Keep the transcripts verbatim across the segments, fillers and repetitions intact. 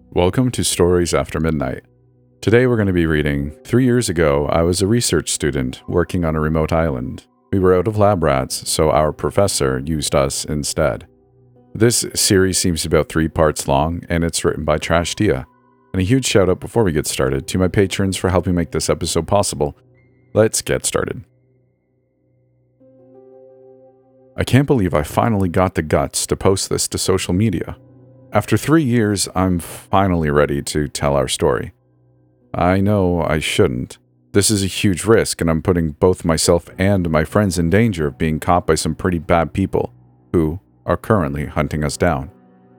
Welcome to Stories After Midnight. Today we're going to be reading Three Years Ago, I was a research student working on a remote island. We were out of lab rats, so our professor used us instead. This series seems about three parts long, and it's written by Trash Dia. And a huge shout out before we get started to my patrons for helping make this episode possible. Let's get started. I can't believe I finally got the guts to post this to social media. After three years, I'm finally ready to tell our story. I know I shouldn't. This is a huge risk, and I'm putting both myself and my friends in danger of being caught by some pretty bad people who are currently hunting us down.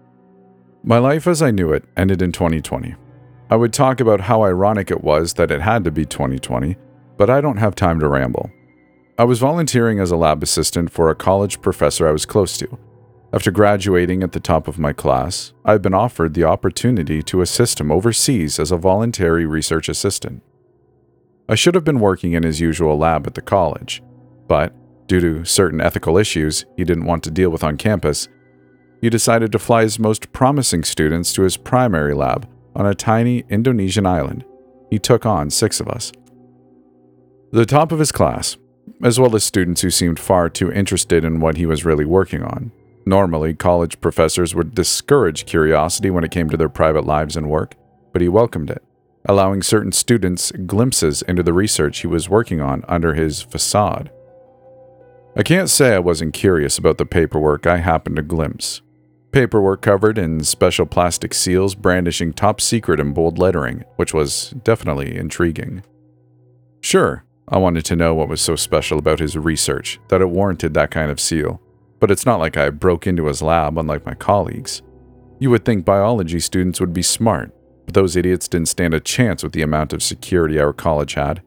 My life as I knew it ended in twenty twenty. I would talk about how ironic it was that it had to be twenty twenty, but I don't have time to ramble. I was volunteering as a lab assistant for a college professor I was close to. After graduating at the top of my class, I had been offered the opportunity to assist him overseas as a voluntary research assistant. I should have been working in his usual lab at the college, but due to certain ethical issues he didn't want to deal with on campus, he decided to fly his most promising students to his primary lab on a tiny Indonesian island. He took on six of us. The top of his class, as well as students who seemed far too interested in what he was really working on. Normally, college professors would discourage curiosity when it came to their private lives and work, but he welcomed it, allowing certain students glimpses into the research he was working on under his facade. I can't say I wasn't curious about the paperwork I happened to glimpse. Paperwork covered in special plastic seals brandishing top secret in bold lettering, which was definitely intriguing. Sure, I wanted to know what was so special about his research that it warranted that kind of seal. But it's not like I broke into his lab unlike my colleagues. You would think biology students would be smart, but those idiots didn't stand a chance with the amount of security our college had.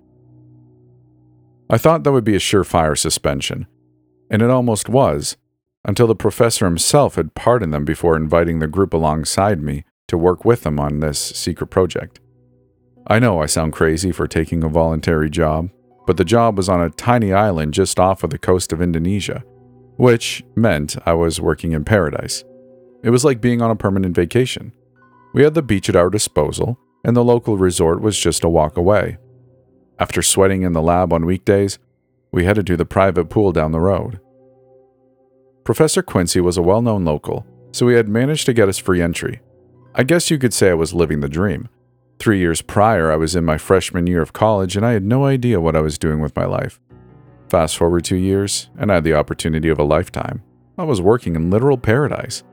I thought that would be a surefire suspension, and it almost was, until the professor himself had pardoned them before inviting the group alongside me to work with him on this secret project. I know I sound crazy for taking a voluntary job, but the job was on a tiny island just off of the coast of Indonesia, which meant I was working in paradise. It was like being on a permanent vacation. We had the beach at our disposal, and the local resort was just a walk away. After sweating in the lab on weekdays, we headed to the private pool down the road. Professor Quincy was a well-known local, so he had managed to get us free entry. I guess you could say I was living the dream. Three years prior, I was in my freshman year of college, and I had no idea what I was doing with my life. Fast forward two years, and I had the opportunity of a lifetime. I was working in literal paradise.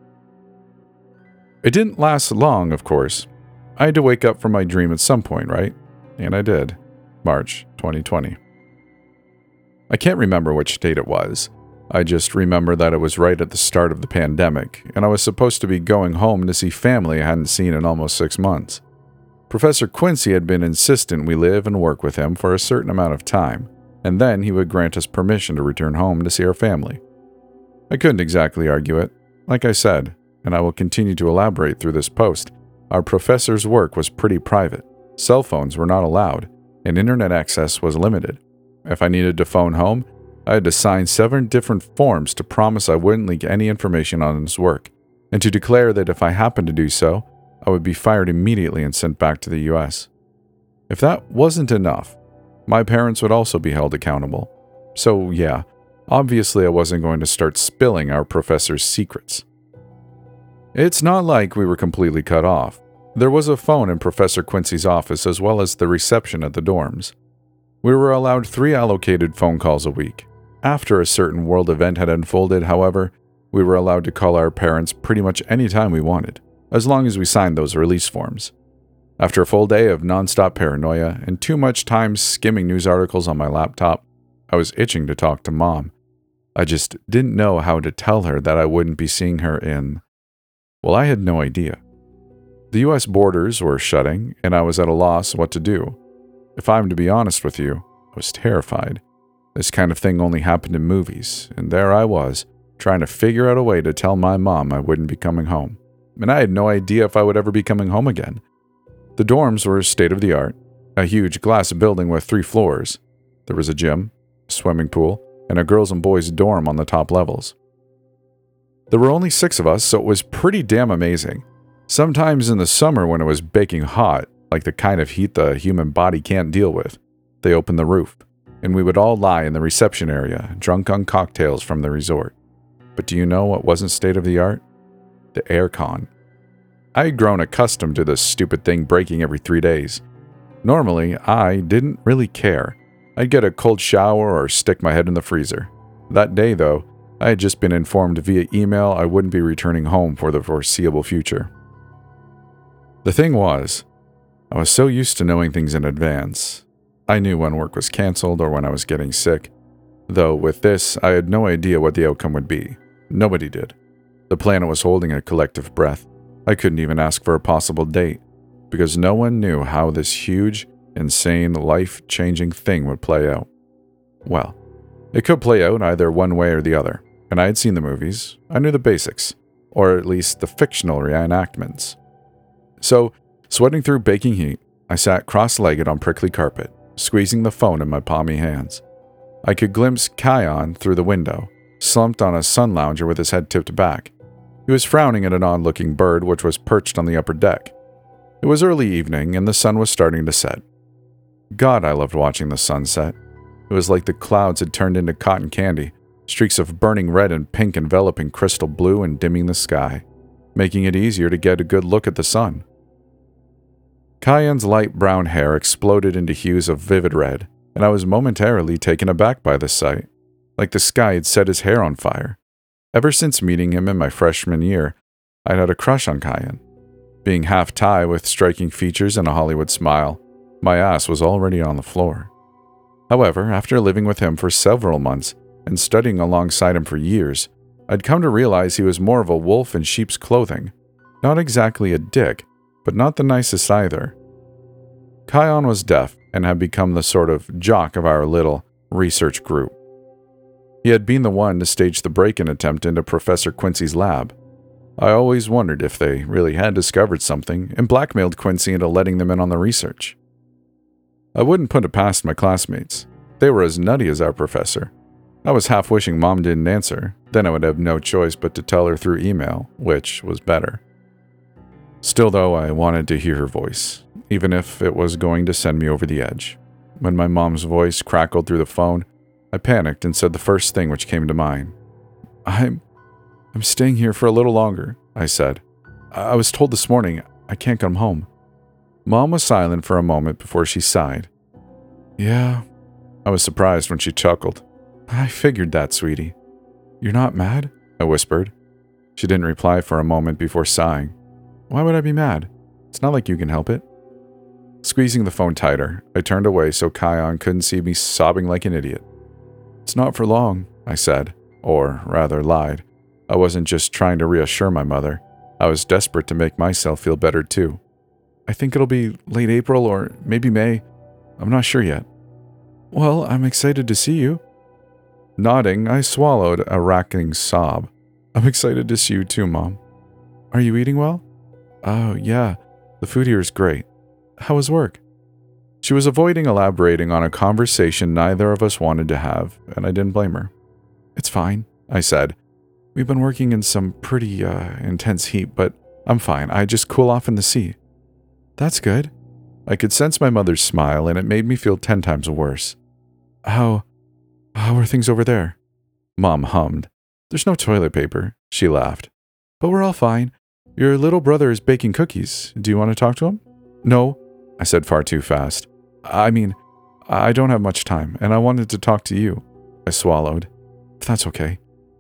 It didn't last long, of course. I had to wake up from my dream at some point, right? And I did. March twenty twenty. I can't remember which date it was. I just remember that it was right at the start of the pandemic, and I was supposed to be going home to see family I hadn't seen in almost six months. Professor Quincy had been insistent we live and work with him for a certain amount of time, and then he would grant us permission to return home to see our family. I couldn't exactly argue it. Like I said, and I will continue to elaborate through this post, our professor's work was pretty private. Cell phones were not allowed, and internet access was limited. If I needed to phone home, I had to sign seven different forms to promise I wouldn't leak any information on his work, and to declare that if I happened to do so, I would be fired immediately and sent back to the U S. If that wasn't enough, my parents would also be held accountable. So yeah, obviously I wasn't going to start spilling our professor's secrets. It's not like we were completely cut off. There was a phone in Professor Quincy's office as well as the reception at the dorms. We were allowed three allocated phone calls a week. After a certain world event had unfolded, however, we were allowed to call our parents pretty much any time we wanted, as long as we signed those release forms. After a full day of nonstop paranoia and too much time skimming news articles on my laptop, I was itching to talk to Mom. I just didn't know how to tell her that I wouldn't be seeing her in... Well, I had no idea. The U S borders were shutting, and I was at a loss what to do. If I'm to be honest with you, I was terrified. This kind of thing only happened in movies, and there I was, trying to figure out a way to tell my mom I wouldn't be coming home. And I had no idea if I would ever be coming home again. The dorms were state-of-the-art, a huge glass building with three floors. There was a gym, a swimming pool, and a girls' and boys' dorm on the top levels. There were only six of us, so it was pretty damn amazing. Sometimes in the summer when it was baking hot, like the kind of heat the human body can't deal with, they opened the roof, and we would all lie in the reception area, drunk on cocktails from the resort. But do you know what wasn't state-of-the-art? The aircon. I had grown accustomed to this stupid thing breaking every three days. Normally, I didn't really care. I'd get a cold shower or stick my head in the freezer. That day, though, I had just been informed via email I wouldn't be returning home for the foreseeable future. The thing was, I was so used to knowing things in advance. I knew when work was canceled or when I was getting sick. Though with this, I had no idea what the outcome would be. Nobody did. The planet was holding a collective breath. I couldn't even ask for a possible date, because no one knew how this huge, insane, life-changing thing would play out. Well, it could play out either one way or the other, and I had seen the movies. I knew the basics, or at least the fictional reenactments. So, sweating through baking heat, I sat cross-legged on prickly carpet, squeezing the phone in my palmy hands. I could glimpse Kion through the window, slumped on a sun lounger with his head tipped back. He was frowning at an odd-looking bird which was perched on the upper deck. It was early evening, and the sun was starting to set. God, I loved watching the sunset. It was like the clouds had turned into cotton candy, streaks of burning red and pink enveloping crystal blue and dimming the sky, making it easier to get a good look at the sun. Kion's light brown hair exploded into hues of vivid red, and I was momentarily taken aback by the sight, like the sky had set his hair on fire. Ever since meeting him in my freshman year, I'd had a crush on Kion. Being half Thai with striking features and a Hollywood smile, my ass was already on the floor. However, after living with him for several months and studying alongside him for years, I'd come to realize he was more of a wolf in sheep's clothing. Not exactly a dick, but not the nicest either. Kion was deaf and had become the sort of jock of our little research group. He had been the one to stage the break-in attempt into Professor Quincy's lab. I always wondered if they really had discovered something and blackmailed Quincy into letting them in on the research. I wouldn't put it past my classmates. They were as nutty as our professor. I was half wishing Mom didn't answer, then I would have no choice but to tell her through email, which was better. Still, though, I wanted to hear her voice, even if it was going to send me over the edge. When my mom's voice crackled through the phone, I panicked and said the first thing which came to mind. I'm... I'm staying here for a little longer, I said. I was told this morning I can't come home. Mom was silent for a moment before she sighed. Yeah. I was surprised when she chuckled. I figured that, sweetie. You're not mad? I whispered. She didn't reply for a moment before sighing. Why would I be mad? It's not like you can help it. Squeezing the phone tighter, I turned away so Kion couldn't see me sobbing like an idiot. It's not for long, I said, or rather lied. I wasn't just trying to reassure my mother. I was desperate to make myself feel better too. I think it'll be late April or maybe May. I'm not sure yet. Well, I'm excited to see you. Nodding, I swallowed a racking sob. I'm excited to see you too, Mom. Are you eating well? Oh, yeah. The food here is great. How was work? She was avoiding elaborating on a conversation neither of us wanted to have, and I didn't blame her. It's fine, I said. We've been working in some pretty, uh, intense heat, but I'm fine. I just cool off in the sea. That's good. I could sense my mother's smile, and it made me feel ten times worse. How... how are things over there? Mom hummed. There's no toilet paper, she laughed. But we're all fine. Your little brother is baking cookies. Do you want to talk to him? No, I said far too fast. I mean, I don't have much time, and I wanted to talk to you. I swallowed. If that's okay.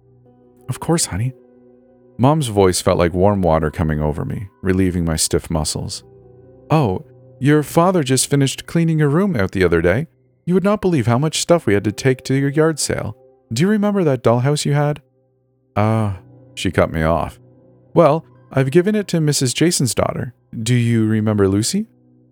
Of course, honey. Mom's voice felt like warm water coming over me, relieving my stiff muscles. Oh, your father just finished cleaning your room out the other day. You would not believe how much stuff we had to take to your yard sale. Do you remember that dollhouse you had? Ah, uh, she cut me off. Well, I've given it to Missus Jason's daughter. Do you remember Lucy?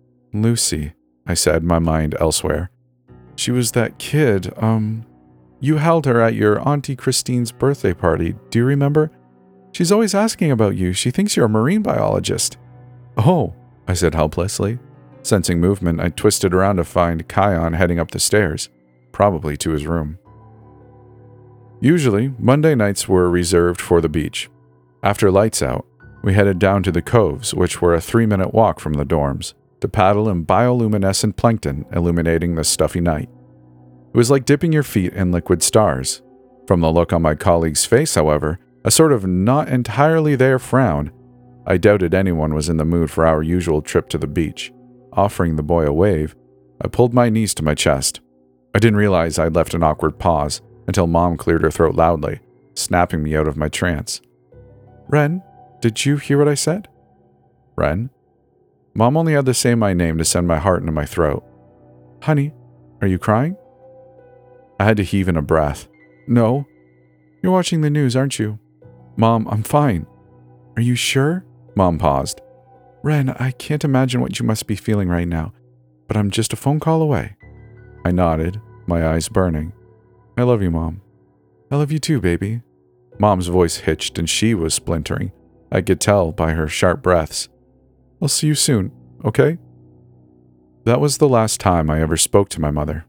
Lucy, I said, my mind elsewhere. She was that kid, um... You held her at your Auntie Christine's birthday party. Do you remember? She's always asking about you. She thinks you're a marine biologist. Oh, I said helplessly. Sensing movement, I twisted around to find Kion heading up the stairs, probably to his room. Usually, Monday nights were reserved for the beach. After lights out, We headed down to the coves, which were a three-minute walk from the dorms, to paddle in bioluminescent plankton illuminating the stuffy night. It was like dipping your feet in liquid stars. From the look on my colleague's face, however, a sort of not entirely there frown, I doubted anyone was in the mood for our usual trip to the beach. Offering the boy a wave, I pulled my knees to my chest. I didn't realize I'd left an awkward pause until Mom cleared her throat loudly, snapping me out of my trance. "Ren, did you hear what I said?" "Ren?" Mom only had to say my name to send my heart into my throat. "Honey, are you crying?" I had to heave in a breath. "No." "You're watching the news, aren't you?" "Mom, I'm fine." "Are you sure?" Mom paused. "Ren, I can't imagine what you must be feeling right now, but I'm just a phone call away." I nodded, my eyes burning. "I love you, Mom." "I love you too, baby." Mom's voice hitched and she was splintering. I could tell by her sharp breaths. "I'll see you soon, okay?" That was the last time I ever spoke to my mother.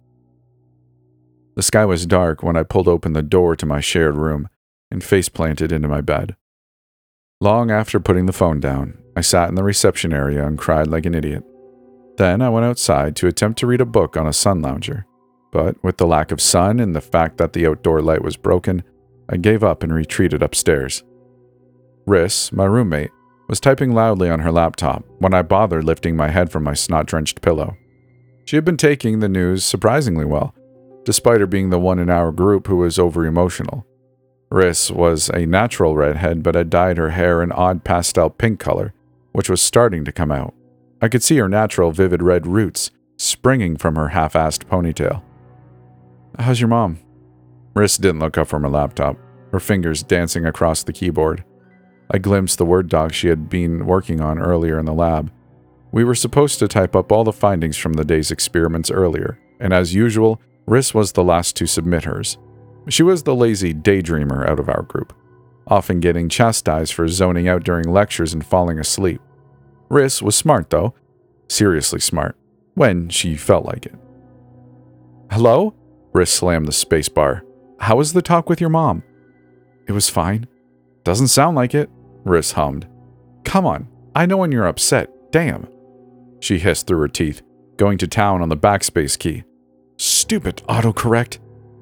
The sky was dark when I pulled open the door to my shared room and face-planted into my bed. Long after putting the phone down, I sat in the reception area and cried like an idiot. Then I went outside to attempt to read a book on a sun lounger, but with the lack of sun and the fact that the outdoor light was broken, I gave up and retreated upstairs. Riss, my roommate, was typing loudly on her laptop when I bothered lifting my head from my snot-drenched pillow. She had been taking the news surprisingly well, despite her being the one in our group who was over-emotional. Riss was a natural redhead but had dyed her hair an odd pastel pink color, which was starting to come out. I could see her natural vivid red roots springing from her half-assed ponytail. "How's your mom?" Riss didn't look up from her laptop, her fingers dancing across the keyboard. I glimpsed the Word doc she had been working on earlier in the lab. We were supposed to type up all the findings from the day's experiments earlier, and as usual, Riss was the last to submit hers. She was the lazy daydreamer out of our group, often getting chastised for zoning out during lectures and falling asleep. Riss was smart, though. Seriously smart. When she felt like it. "Hello?" Riss slammed the spacebar. "How was the talk with your mom?" "It was fine." "Doesn't sound like it," Riss hummed. "Come on, I know when you're upset. Damn." She hissed through her teeth, going to town on the backspace key. "Stupid autocorrect."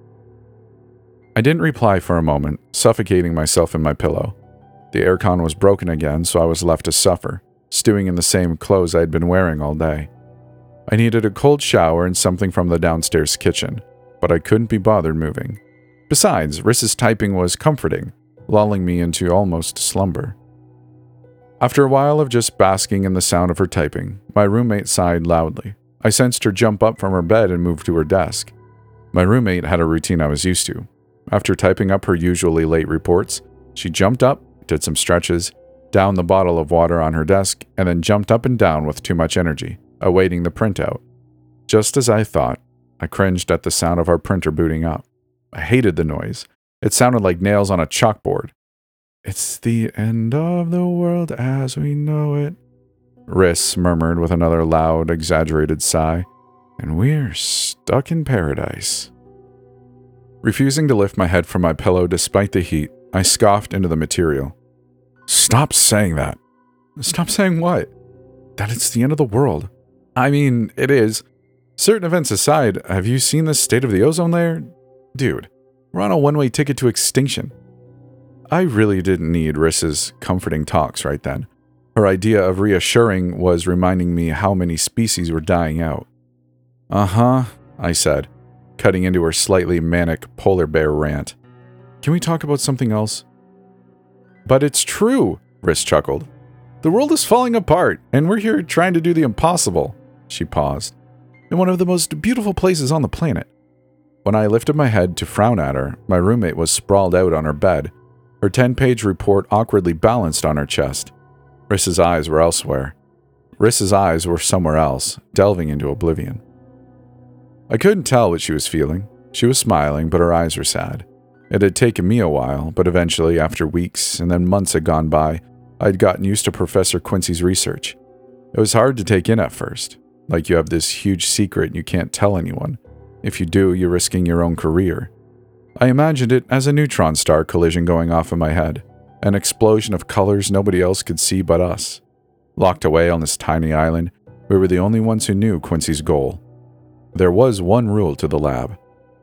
I didn't reply for a moment, suffocating myself in my pillow. The aircon was broken again, so I was left to suffer, stewing in the same clothes I had been wearing all day. I needed a cold shower and something from the downstairs kitchen, but I couldn't be bothered moving. Besides, Riss's typing was comforting, lulling me into almost slumber. After a while of just basking in the sound of her typing, my roommate sighed loudly. I sensed her jump up from her bed and move to her desk. My roommate had a routine I was used to. After typing up her usually late reports, she jumped up, did some stretches, downed the bottle of water on her desk, and then jumped up and down with too much energy, awaiting the printout. Just as I thought, I cringed at the sound of our printer booting up. I hated the noise. It sounded like nails on a chalkboard. "It's the end of the world as we know it," Riss murmured with another loud, exaggerated sigh, "and we're stuck in paradise." Refusing to lift my head from my pillow despite the heat, I scoffed into the material. "Stop saying that." "Stop saying what?" "That it's the end of the world." "I mean, it is. Certain events aside, have you seen the state of the ozone layer? Dude, we're on a one-way ticket to extinction." I really didn't need Riss's comforting talks right then. Her idea of reassuring was reminding me how many species were dying out. "Uh-huh," I said, cutting into her slightly manic polar bear rant. "Can we talk about something else?" "But it's true," Riss chuckled. "The world is falling apart, and we're here trying to do the impossible." She paused. "In one of the most beautiful places on the planet." When I lifted my head to frown at her, my roommate was sprawled out on her bed, her ten-page report awkwardly balanced on her chest. Riss's eyes were elsewhere. Riss's eyes were somewhere else, delving into oblivion. I couldn't tell what she was feeling. She was smiling, but her eyes were sad. It had taken me a while, but eventually, after weeks and then months had gone by, I'd gotten used to Professor Quincy's research. It was hard to take in at first, like you have this huge secret and you can't tell anyone. If you do, you're risking your own career. I imagined it as a neutron star collision going off in my head. An explosion of colors nobody else could see but us. Locked away on this tiny island, we were the only ones who knew Quincy's goal. There was one rule to the lab.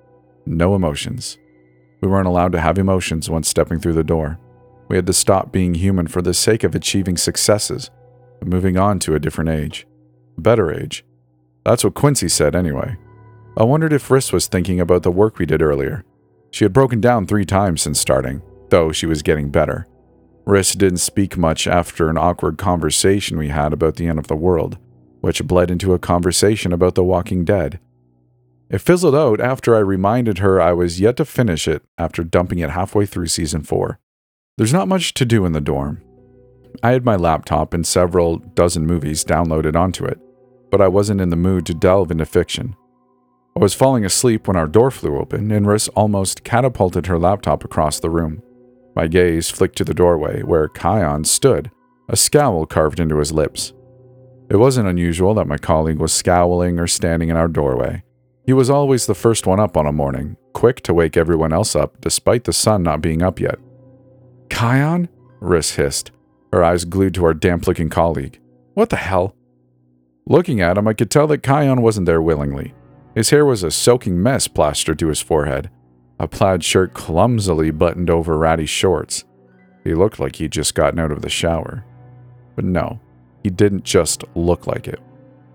No emotions. We weren't allowed to have emotions once stepping through the door. We had to stop being human for the sake of achieving successes, and moving on to a different age. A better age. That's what Quincy said anyway. I wondered if Riss was thinking about the work we did earlier. She had broken down three times since starting, though she was getting better. Riss didn't speak much after an awkward conversation we had about the end of the world, which bled into a conversation about The Walking Dead. It fizzled out after I reminded her I was yet to finish it after dumping it halfway through season four. There's not much to do in the dorm. I had my laptop and several dozen movies downloaded onto it, but I wasn't in the mood to delve into fiction. I was falling asleep when our door flew open and Riss almost catapulted her laptop across the room. My gaze flicked to the doorway where Kion stood, a scowl carved into his lips. It wasn't unusual that my colleague was scowling or standing in our doorway. He was always the first one up on a morning, quick to wake everyone else up despite the sun not being up yet. "Kion?" Riss hissed, her eyes glued to our damp-looking colleague. "What the hell?" Looking at him, I could tell that Kion wasn't there willingly. His hair was a soaking mess plastered to his forehead, a plaid shirt clumsily buttoned over ratty shorts. He looked like he'd just gotten out of the shower. But no, he didn't just look like it.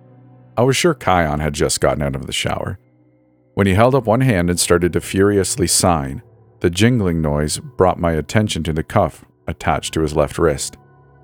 I was sure Kion had just gotten out of the shower. When he held up one hand and started to furiously sign, the jingling noise brought my attention to the cuff attached to his left wrist.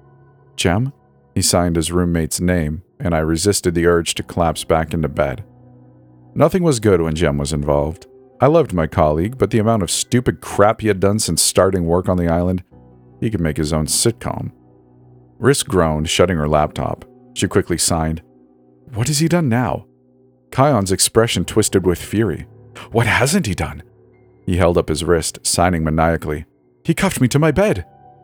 "Jem?" He signed his roommate's name, and I resisted the urge to collapse back into bed. Nothing was good when Jem was involved. I loved my colleague, but the amount of stupid crap he had done since starting work on the island, he could make his own sitcom. Riss groaned, shutting her laptop. She quickly signed. "What has he done now?" Kion's expression twisted with fury. "What hasn't he done?" He held up his wrist, signing maniacally. "He cuffed me to my bed."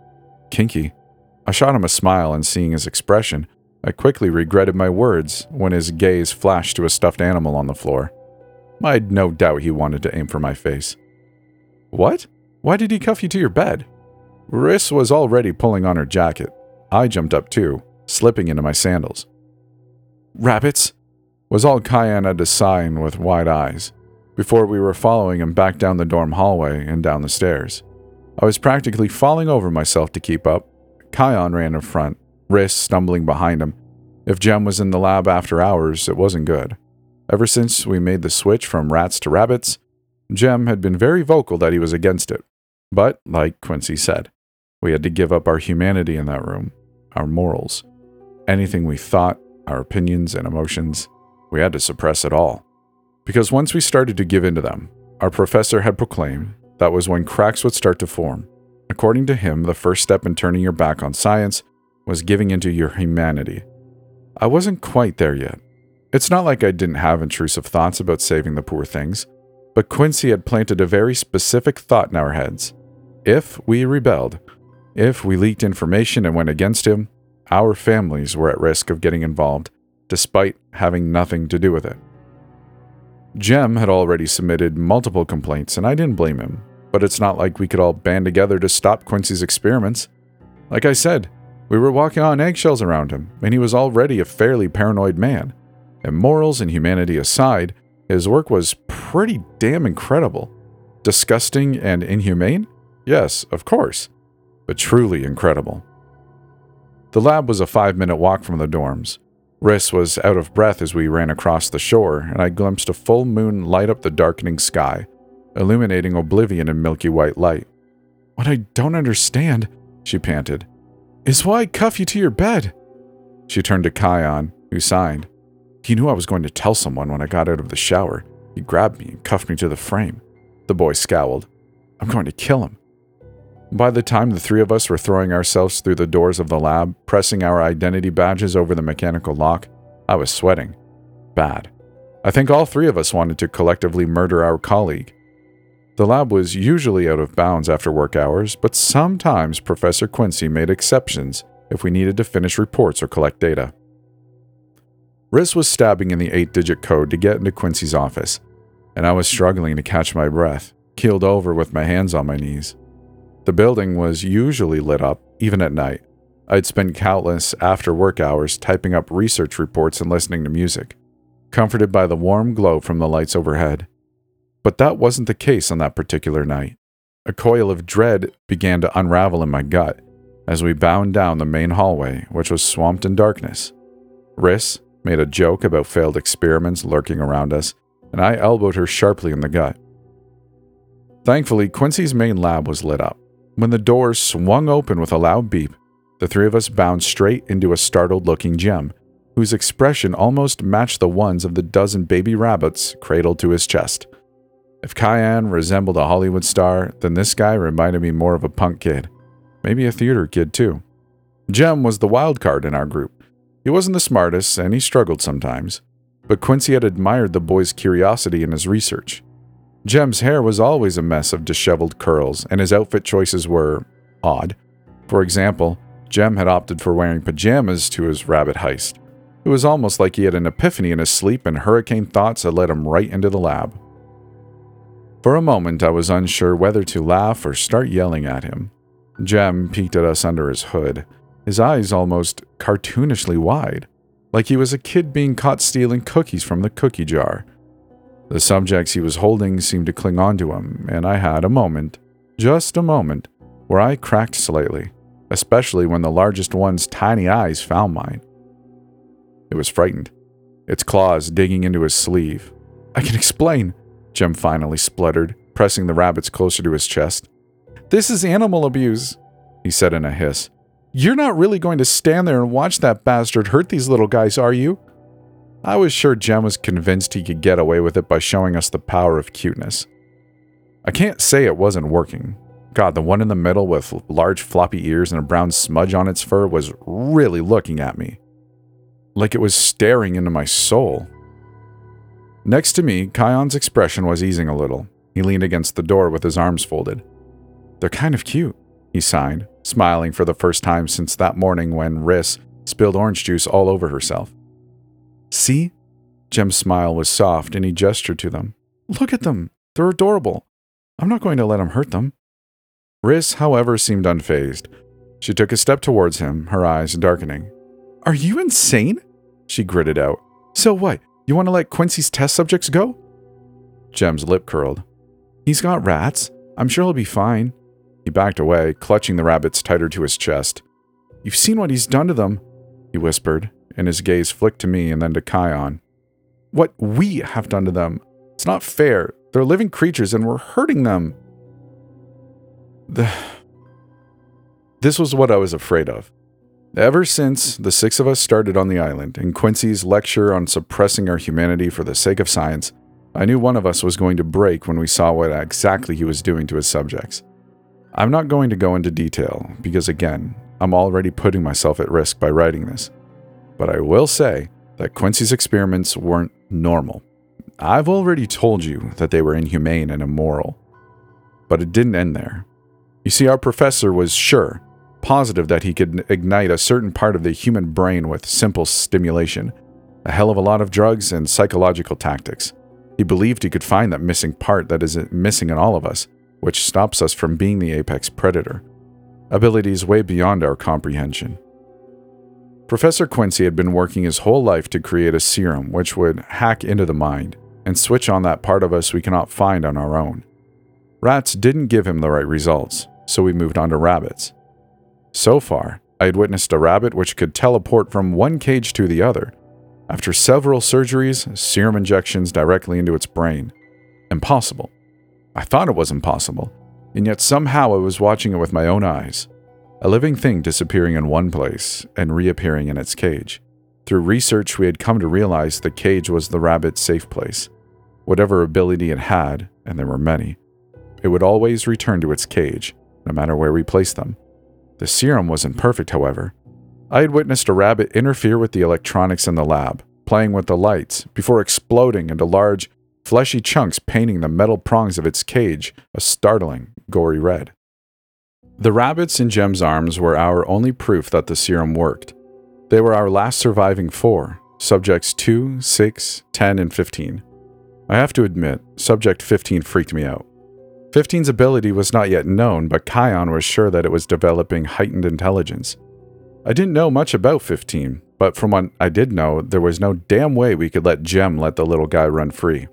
Kinky. I shot him a smile, and seeing his expression, I quickly regretted my words when his gaze flashed to a stuffed animal on the floor. I had no doubt he wanted to aim for my face. "What? Why did he cuff you to your bed?" Riss was already pulling on her jacket. I jumped up too, slipping into my sandals. "Rabbits," was all Kion had to sign with wide eyes, before we were following him back down the dorm hallway and down the stairs. I was practically falling over myself to keep up. Kion ran in front, Riss stumbling behind him. If Jem was in the lab after hours, it wasn't good. Ever since we made the switch from rats to rabbits, Jem had been very vocal that he was against it. But, like Quincy said, we had to give up our humanity in that room, our morals. Anything we thought, our opinions and emotions, we had to suppress it all. Because once we started to give in to them, our professor had proclaimed that was when cracks would start to form. According to him, the first step in turning your back on science was giving into your humanity. I wasn't quite there yet. It's not like I didn't have intrusive thoughts about saving the poor things, but Quincy had planted a very specific thought in our heads. If we rebelled, if we leaked information and went against him, our families were at risk of getting involved, despite having nothing to do with it. Jem had already submitted multiple complaints, and I didn't blame him, but it's not like we could all band together to stop Quincy's experiments. Like I said, we were walking on eggshells around him, and he was already a fairly paranoid man. And morals and humanity aside, his work was pretty damn incredible. Disgusting and inhumane? Yes, of course, but truly incredible. The lab was a five-minute walk from the dorms. Riss was out of breath as we ran across the shore, and I glimpsed a full moon light up the darkening sky, illuminating oblivion in milky white light. "What I don't understand," she panted, "is why I cuff you to your bed." She turned to Kion, who signed. "He knew I was going to tell someone when I got out of the shower. He grabbed me and cuffed me to the frame." The boy scowled. "I'm going to kill him." By the time the three of us were throwing ourselves through the doors of the lab, pressing our identity badges over the mechanical lock, I was sweating. Bad. I think all three of us wanted to collectively murder our colleague. The lab was usually out of bounds after work hours, but sometimes Professor Quincy made exceptions if we needed to finish reports or collect data. Riss was stabbing in the eight-digit code to get into Quincy's office, and I was struggling to catch my breath, keeled over with my hands on my knees. The building was usually lit up, even at night. I'd spend countless after-work hours typing up research reports and listening to music, comforted by the warm glow from the lights overhead. But that wasn't the case on that particular night. A coil of dread began to unravel in my gut as we bound down the main hallway, which was swamped in darkness. Riss made a joke about failed experiments lurking around us, and I elbowed her sharply in the gut. Thankfully, Quincy's main lab was lit up. When the doors swung open with a loud beep, the three of us bound straight into a startled-looking Jem, whose expression almost matched the ones of the dozen baby rabbits cradled to his chest. If Kyan resembled a Hollywood star, then this guy reminded me more of a punk kid. Maybe a theater kid, too. Jem was the wild card in our group. He wasn't the smartest, and he struggled sometimes. But Quincy had admired the boy's curiosity in his research. Jem's hair was always a mess of disheveled curls, and his outfit choices were odd. For example, Jem had opted for wearing pajamas to his rabbit heist. It was almost like he had an epiphany in his sleep, and hurricane thoughts had led him right into the lab. For a moment, I was unsure whether to laugh or start yelling at him. Jem peeked at us under his hood, his eyes almost cartoonishly wide, like he was a kid being caught stealing cookies from the cookie jar. The subjects he was holding seemed to cling onto him, and I had a moment, just a moment, where I cracked slightly, especially when the largest one's tiny eyes found mine. It was frightened, its claws digging into his sleeve. "I can explain," Jem finally spluttered, pressing the rabbits closer to his chest. "This is animal abuse," he said in a hiss. "You're not really going to stand there and watch that bastard hurt these little guys, are you?" I was sure Jem was convinced he could get away with it by showing us the power of cuteness. I can't say it wasn't working. God, the one in the middle with large floppy ears and a brown smudge on its fur was really looking at me, like it was staring into my soul. Next to me, Kyan's expression was easing a little. He leaned against the door with his arms folded. "They're kind of cute," he sighed, smiling for the first time since that morning when Riss spilled orange juice all over herself. "See?" Jem's smile was soft, and he gestured to them. "Look at them. They're adorable. I'm not going to let him hurt them." Riss, however, seemed unfazed. She took a step towards him, her eyes darkening. "Are you insane?" she gritted out. "So what? You want to let Quincy's test subjects go?" Jem's lip curled. "He's got rats. I'm sure he'll be fine." He backed away, clutching the rabbits tighter to his chest. "You've seen what he's done to them," he whispered, and his gaze flicked to me and then to Kyan. "What we have done to them. It's not fair. They're living creatures and we're hurting them." The... This was what I was afraid of. Ever since the six of us started on the island and Quincy's lecture on suppressing our humanity for the sake of science, I knew one of us was going to break when we saw what exactly he was doing to his subjects. I'm not going to go into detail because, again, I'm already putting myself at risk by writing this. But I will say that Quincy's experiments weren't normal. I've already told you that they were inhumane and immoral. But it didn't end there. You see, our professor was sure, positive that he could ignite a certain part of the human brain with simple stimulation, a hell of a lot of drugs and psychological tactics. He believed he could find that missing part that is missing in all of us, which stops us from being the apex predator. Abilities way beyond our comprehension. Professor Quincy had been working his whole life to create a serum which would hack into the mind and switch on that part of us we cannot find on our own. Rats didn't give him the right results, so we moved on to rabbits. So far, I had witnessed a rabbit which could teleport from one cage to the other. After several surgeries, serum injections directly into its brain. Impossible. I thought it was impossible, and yet somehow I was watching it with my own eyes. A living thing disappearing in one place and reappearing in its cage. Through research, we had come to realize the cage was the rabbit's safe place. Whatever ability it had, and there were many, it would always return to its cage, no matter where we placed them. The serum wasn't perfect, however. I had witnessed a rabbit interfere with the electronics in the lab, playing with the lights, before exploding into large, fleshy chunks painting the metal prongs of its cage a startling, gory red. The rabbits in Jem's arms were our only proof that the serum worked. They were our last surviving four, subjects two, six, ten, and fifteen. I have to admit, subject fifteen freaked me out. fifteen's ability was not yet known, but Kion was sure that it was developing heightened intelligence. I didn't know much about fifteen, but from what I did know, there was no damn way we could let Jem let the little guy run free.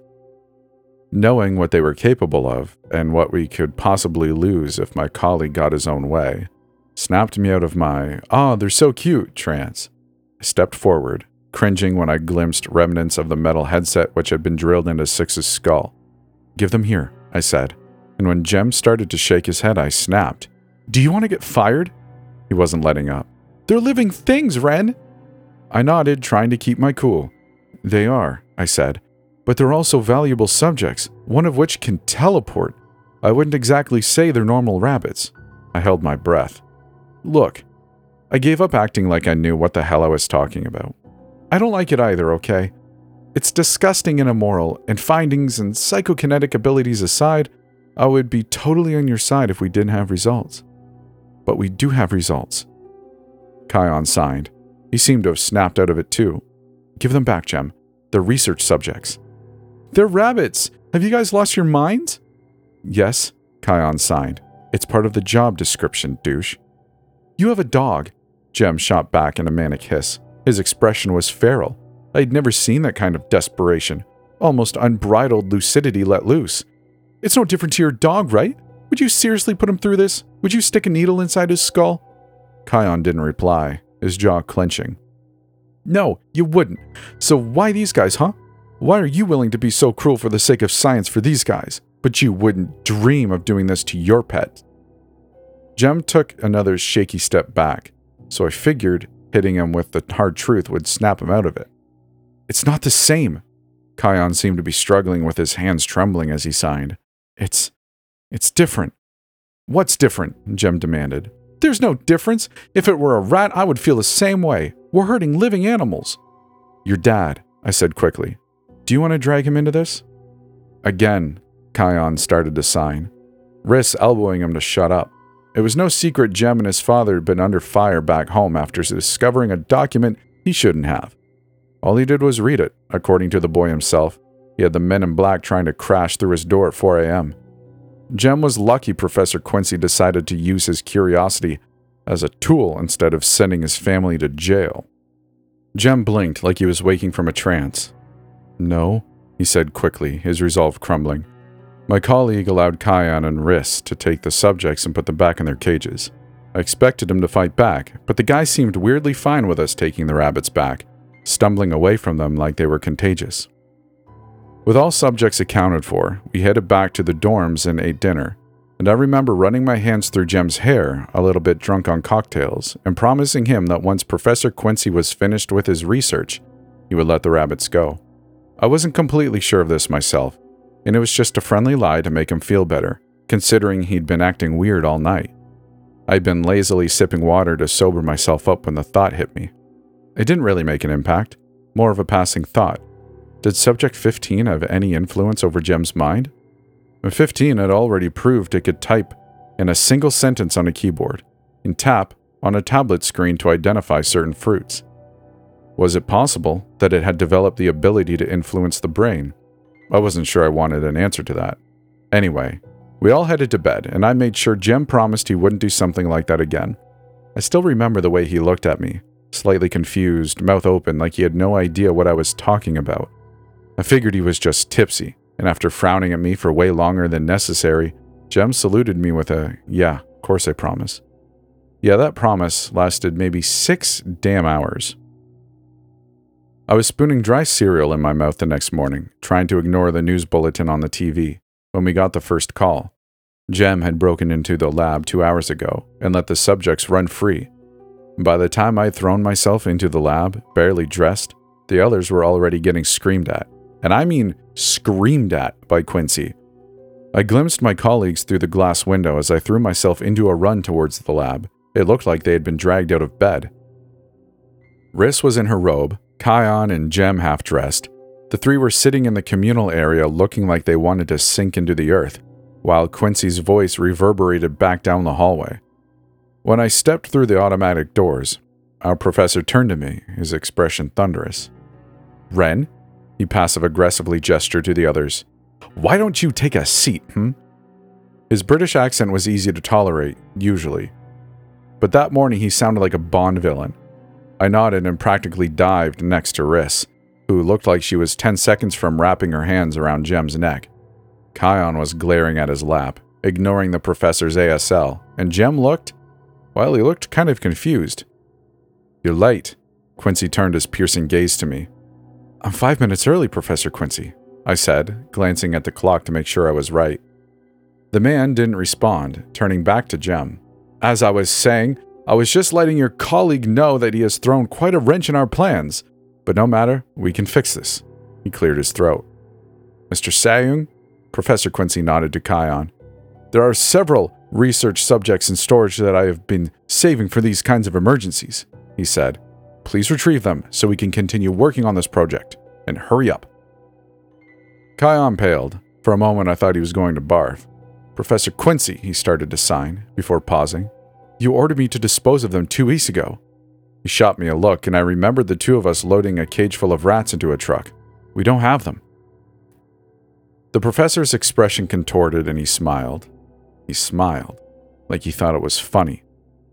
Knowing what they were capable of, and what we could possibly lose if my colleague got his own way, snapped me out of my, "Ah, they're so cute," trance. I stepped forward, cringing when I glimpsed remnants of the metal headset which had been drilled into Six's skull. "Give them here," I said, and when Jem started to shake his head, I snapped. "Do you want to get fired?" He wasn't letting up. "They're living things, Ren!" I nodded, trying to keep my cool. "They are," I said, "but they're also valuable subjects, one of which can teleport. I wouldn't exactly say they're normal rabbits." I held my breath. "Look," I gave up acting like I knew what the hell I was talking about. "I don't like it either, okay? It's disgusting and immoral, and findings and psychokinetic abilities aside, I would be totally on your side if we didn't have results. But we do have results." Kion signed. He seemed to have snapped out of it too. "Give them back, Jem. They're research subjects." "They're rabbits! Have you guys lost your minds?" "Yes," Kion signed. "It's part of the job description, douche." "You have a dog," Jem shot back in a manic hiss. His expression was feral. I'd never seen that kind of desperation. Almost unbridled lucidity let loose. "It's no different to your dog, right? Would you seriously put him through this? Would you stick a needle inside his skull?" Kion didn't reply, his jaw clenching. "No, you wouldn't. So why these guys, huh? Why are you willing to be so cruel for the sake of science for these guys, but you wouldn't dream of doing this to your pet?" Jem took another shaky step back, so I figured hitting him with the hard truth would snap him out of it. "It's not the same." Kion seemed to be struggling with his hands trembling as he signed. It's... it's different." "What's different?" Jem demanded. "There's no difference. If it were a rat, I would feel the same way. We're hurting living animals." "Your dad," I said quickly. "Do you want to drag him into this?" Again, Kion started to sign, Riss elbowing him to shut up. It was no secret Jem and his father had been under fire back home after discovering a document he shouldn't have. All he did was read it, according to the boy himself. He had the men in black trying to crash through his door at four a.m. Jem was lucky Professor Quincy decided to use his curiosity as a tool instead of sending his family to jail. Jem blinked like he was waking from a trance. "No," he said quickly, his resolve crumbling. My colleague allowed Kion and Riss to take the subjects and put them back in their cages. I expected him to fight back, but the guy seemed weirdly fine with us taking the rabbits back, stumbling away from them like they were contagious. With all subjects accounted for, we headed back to the dorms and ate dinner, and I remember running my hands through Jem's hair, a little bit drunk on cocktails, and promising him that once Professor Quincy was finished with his research, he would let the rabbits go. I wasn't completely sure of this myself, and it was just a friendly lie to make him feel better, considering he'd been acting weird all night. I'd been lazily sipping water to sober myself up when the thought hit me. It didn't really make an impact, more of a passing thought. Did Subject fifteen have any influence over Jem's mind? fifteen had already proved it could type in a single sentence on a keyboard, and tap on a tablet screen to identify certain fruits. Was it possible that it had developed the ability to influence the brain? I wasn't sure I wanted an answer to that. Anyway, we all headed to bed, and I made sure Jem promised he wouldn't do something like that again. I still remember the way he looked at me, slightly confused, mouth open like he had no idea what I was talking about. I figured he was just tipsy, and after frowning at me for way longer than necessary, Jem saluted me with a, "Yeah, of course I promise." Yeah, that promise lasted maybe six damn hours. I was spooning dry cereal in my mouth the next morning, trying to ignore the news bulletin on the T V, when we got the first call. Jem had broken into the lab two hours ago and let the subjects run free. By the time I'd thrown myself into the lab, barely dressed, the others were already getting screamed at. And I mean screamed at by Quincy. I glimpsed my colleagues through the glass window as I threw myself into a run towards the lab. It looked like they had been dragged out of bed. Riss was in her robe, Kion and Jem half-dressed. The three were sitting in the communal area looking like they wanted to sink into the earth, while Quincy's voice reverberated back down the hallway. When I stepped through the automatic doors, our professor turned to me, his expression thunderous. "Ren?" He passive-aggressively gestured to the others. "Why don't you take a seat, hmm?" His British accent was easy to tolerate, usually. But that morning he sounded like a Bond villain. I nodded and practically dived next to Riss, who looked like she was ten seconds from wrapping her hands around Jem's neck. Kion was glaring at his lap, ignoring the professor's A S L, and Jem looked, well, he looked kind of confused. "You're late." Quincy turned his piercing gaze to me. "I'm five minutes early, Professor Quincy," I said, glancing at the clock to make sure I was right. The man didn't respond, turning back to Jem. "As I was saying, I was just letting your colleague know that he has thrown quite a wrench in our plans. But no matter, we can fix this." He cleared his throat. "Mister Sayung?" Professor Quincy nodded to Kion. "There are several research subjects in storage that I have been saving for these kinds of emergencies," he said. "Please retrieve them so we can continue working on this project. And hurry up." Kion paled. For a moment I thought he was going to barf. "Professor Quincy," he started to sign, before pausing. "You ordered me to dispose of them two weeks ago." He shot me a look, and I remembered the two of us loading a cage full of rats into a truck. "We don't have them." The professor's expression contorted and he smiled. He smiled, like he thought it was funny.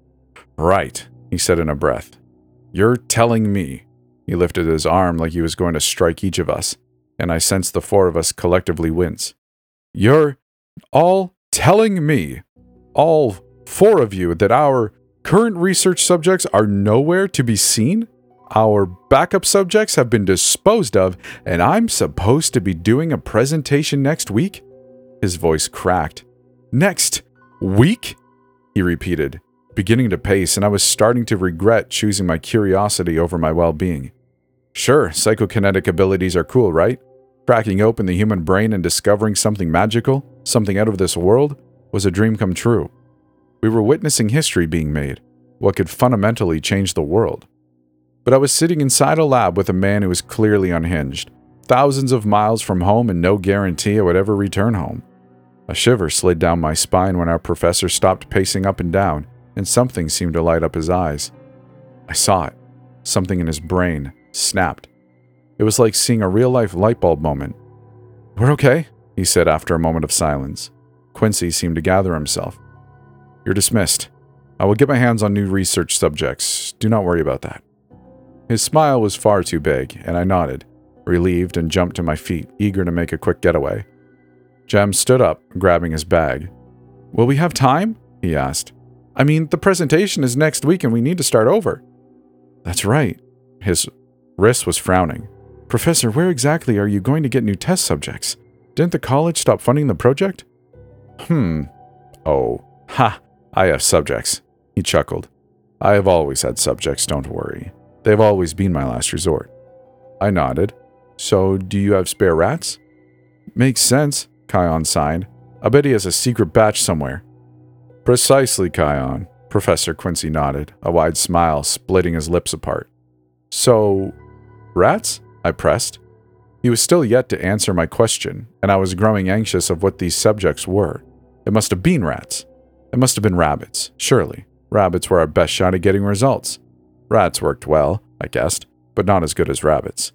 "Right," he said in a breath. "You're telling me." He lifted his arm like he was going to strike each of us, and I sensed the four of us collectively wince. "You're all telling me, all four of you, that our current research subjects are nowhere to be seen? Our backup subjects have been disposed of, and I'm supposed to be doing a presentation next week?" His voice cracked. "Next week?" he repeated, beginning to pace, and I was starting to regret choosing my curiosity over my well-being. Sure, psychokinetic abilities are cool, right? Cracking open the human brain and discovering something magical, something out of this world, was a dream come true. We were witnessing history being made, what could fundamentally change the world. But I was sitting inside a lab with a man who was clearly unhinged, thousands of miles from home and no guarantee I would ever return home. A shiver slid down my spine when our professor stopped pacing up and down, and something seemed to light up his eyes. I saw it. Something in his brain snapped. It was like seeing a real-life light bulb moment. "We're okay," he said after a moment of silence. Quincy seemed to gather himself. "You're dismissed. I will get my hands on new research subjects. Do not worry about that." His smile was far too big, and I nodded, relieved, and jumped to my feet, eager to make a quick getaway. Jem stood up, grabbing his bag. "Will we have time?" he asked. "I mean, the presentation is next week and we need to start over." "That's right." His wrist was frowning. "Professor, where exactly are you going to get new test subjects? Didn't the college stop funding the project?" Hmm. Oh. Ha. I have subjects. He chuckled. "I have always had subjects, don't worry. They've always been my last resort." I nodded. "So, do you have spare rats?" "Makes sense," Kion sighed. "I bet he has a secret batch somewhere." "Precisely, Kion." Professor Quincy nodded, a wide smile splitting his lips apart. "So, rats?" I pressed. He was still yet to answer my question, and I was growing anxious of what these subjects were. It must have been rats. It must have been rabbits, surely. Rabbits were our best shot at getting results. Rats worked well, I guessed, but not as good as rabbits.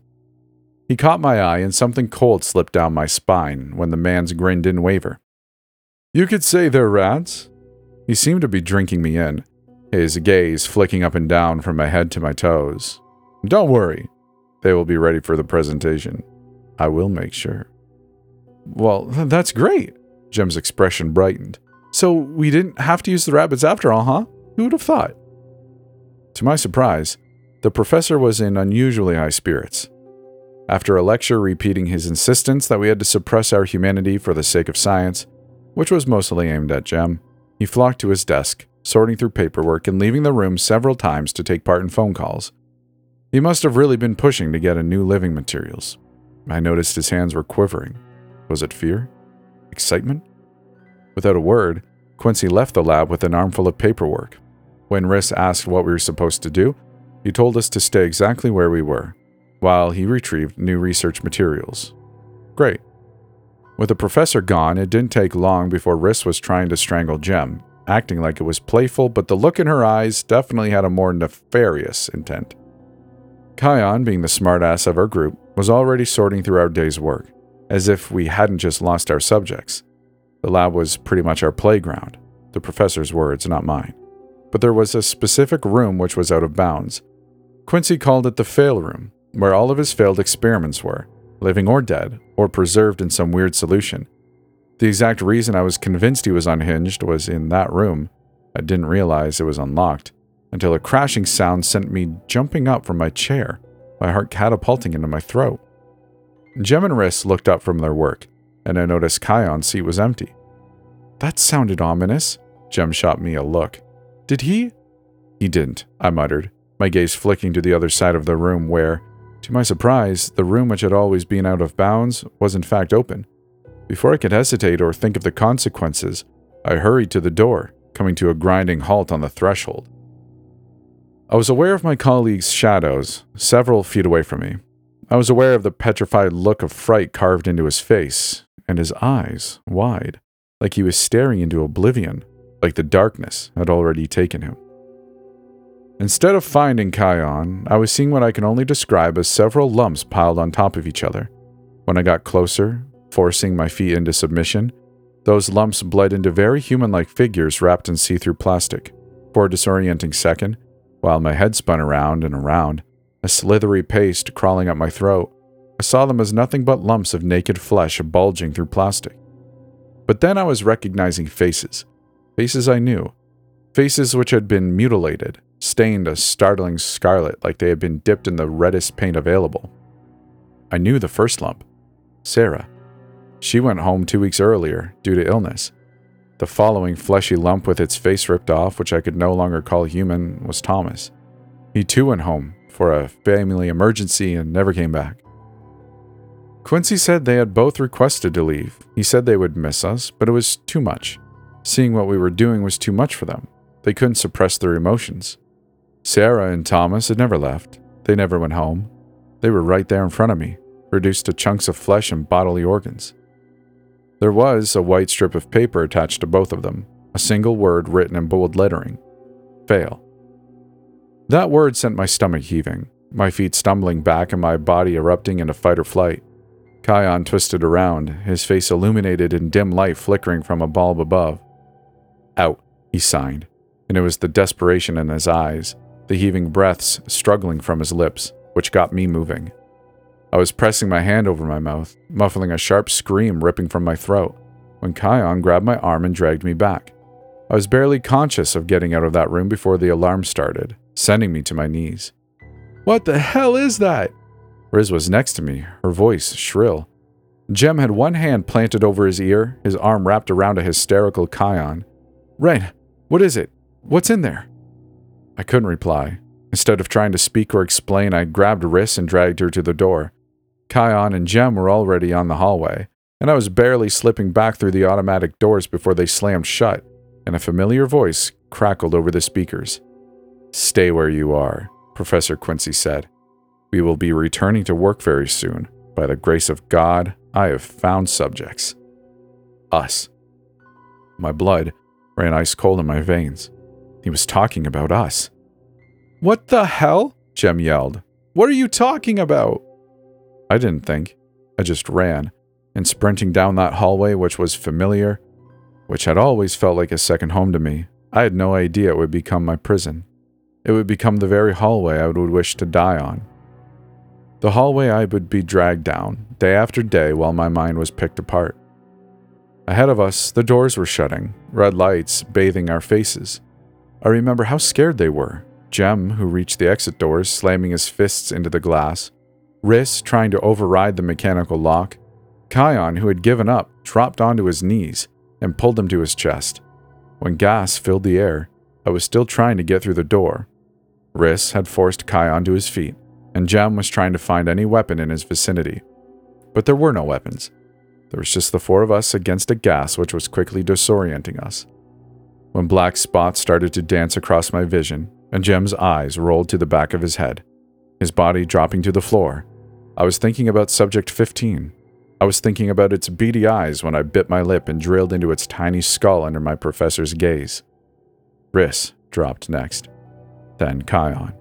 He caught my eye, and something cold slipped down my spine when the man's grin didn't waver. "You could say they're rats." He seemed to be drinking me in, his gaze flicking up and down from my head to my toes. "Don't worry. They will be ready for the presentation. I will make sure." "Well, that's great." Jem's expression brightened. "So we didn't have to use the rabbits after all, huh? Who would have thought?" To my surprise, the professor was in unusually high spirits. After a lecture repeating his insistence that we had to suppress our humanity for the sake of science, which was mostly aimed at Jem, he flocked to his desk, sorting through paperwork and leaving the room several times to take part in phone calls. He must have really been pushing to get a new living materials. I noticed his hands were quivering. Was it fear? Excitement? Without a word, Quincy left the lab with an armful of paperwork. When Riss asked what we were supposed to do, he told us to stay exactly where we were, while he retrieved new research materials. Great. With the professor gone, it didn't take long before Riss was trying to strangle Jem, acting like it was playful, but the look in her eyes definitely had a more nefarious intent. Kion, being the smartass of our group, was already sorting through our day's work, as if we hadn't just lost our subjects. The lab was pretty much our playground. The professor's words, not mine. But there was a specific room which was out of bounds. Quincy called it the fail room, where all of his failed experiments were, living or dead, or preserved in some weird solution. The exact reason I was convinced he was unhinged was in that room. I didn't realize it was unlocked until a crashing sound sent me jumping up from my chair, my heart catapulting into my throat. Jem and Riss looked up from their work, and I noticed Kion's seat was empty. That sounded ominous. Jem shot me a look. Did he? He didn't, I muttered, my gaze flicking to the other side of the room where, to my surprise, the room which had always been out of bounds was in fact open. Before I could hesitate or think of the consequences, I hurried to the door, coming to a grinding halt on the threshold. I was aware of my colleague's shadows, several feet away from me. I was aware of the petrified look of fright carved into his face, and his eyes wide, like he was staring into oblivion, like the darkness had already taken him. Instead of finding Kion, I was seeing what I can only describe as several lumps piled on top of each other. When I got closer, forcing my feet into submission, those lumps bled into very human-like figures wrapped in see-through plastic. For a disorienting second, while my head spun around and around, a slithery paste crawling up my throat, I saw them as nothing but lumps of naked flesh bulging through plastic. But then I was recognizing faces. Faces I knew. Faces which had been mutilated, stained a startling scarlet like they had been dipped in the reddest paint available. I knew the first lump. Sarah. She went home two weeks earlier, due to illness. The following fleshy lump with its face ripped off, which I could no longer call human, was Thomas. He too went home for a family emergency and never came back. Quincy said they had both requested to leave. He said they would miss us, but it was too much. Seeing what we were doing was too much for them. They couldn't suppress their emotions. Sarah and Thomas had never left. They never went home. They were right there in front of me, reduced to chunks of flesh and bodily organs. There was a white strip of paper attached to both of them, a single word written in bold lettering. Fail. That word sent my stomach heaving, my feet stumbling back and my body erupting into fight or flight. Kion twisted around, his face illuminated in dim light flickering from a bulb above. Out, he signed, and it was the desperation in his eyes, the heaving breaths struggling from his lips, which got me moving. I was pressing my hand over my mouth, muffling a sharp scream ripping from my throat, when Kion grabbed my arm and dragged me back. I was barely conscious of getting out of that room before the alarm started, sending me to my knees. What the hell is that? Riz was next to me, her voice shrill. Jem had one hand planted over his ear, his arm wrapped around a hysterical Kion. Ren, what is it? What's in there? I couldn't reply. Instead of trying to speak or explain, I grabbed Riz and dragged her to the door. Kion and Jem were already on the hallway, and I was barely slipping back through the automatic doors before they slammed shut, and a familiar voice crackled over the speakers. Stay where you are, Professor Quincy said. We will be returning to work very soon. By the grace of God, I have found subjects. Us. My blood ran ice cold in my veins. He was talking about us. What the hell? Jem yelled. What are you talking about? I didn't think. I just ran, and sprinting down that hallway which was familiar, which had always felt like a second home to me, I had no idea it would become my prison. It would become the very hallway I would wish to die on. The hallway I would be dragged down, day after day, while my mind was picked apart. Ahead of us, the doors were shutting, red lights bathing our faces. I remember how scared they were. Jem, who reached the exit doors, slamming his fists into the glass. Riz, trying to override the mechanical lock. Kion, who had given up, dropped onto his knees and pulled him to his chest. When gas filled the air, I was still trying to get through the door. Riz had forced Kion to his feet, and Jem was trying to find any weapon in his vicinity. But there were no weapons. There was just the four of us against a gas which was quickly disorienting us. When black spots started to dance across my vision, and Jem's eyes rolled to the back of his head, his body dropping to the floor, I was thinking about Subject fifteen. I was thinking about its beady eyes when I bit my lip and drilled into its tiny skull under my professor's gaze. Riz dropped next, then Kion.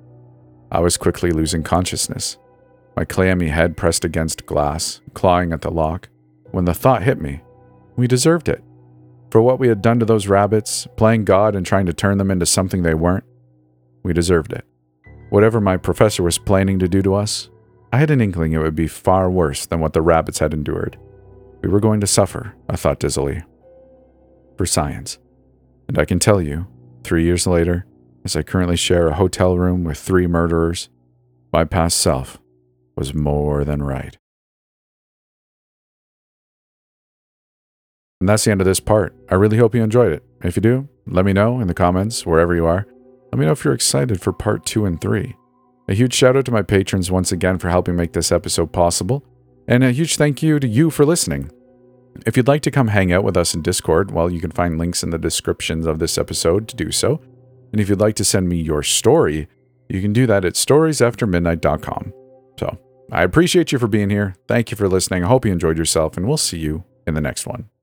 I was quickly losing consciousness, my clammy head pressed against glass, clawing at the lock, when the thought hit me. We deserved it. For what we had done to those rabbits, playing God and trying to turn them into something they weren't, we deserved it. Whatever my professor was planning to do to us, I had an inkling it would be far worse than what the rabbits had endured. We were going to suffer, I thought dizzily. For science. And I can tell you, three years later, as I currently share a hotel room with three murderers, my past self was more than right. And that's the end of this part. I really hope you enjoyed it. If you do, let me know in the comments, wherever you are. Let me know if you're excited for part two and three. A huge shout out to my patrons once again for helping make this episode possible. And a huge thank you to you for listening. If you'd like to come hang out with us in Discord, well, you can find links in the descriptions of this episode to do so. And if you'd like to send me your story, you can do that at stories after midnight dot com. So, I appreciate you for being here. Thank you for listening. I hope you enjoyed yourself, and we'll see you in the next one.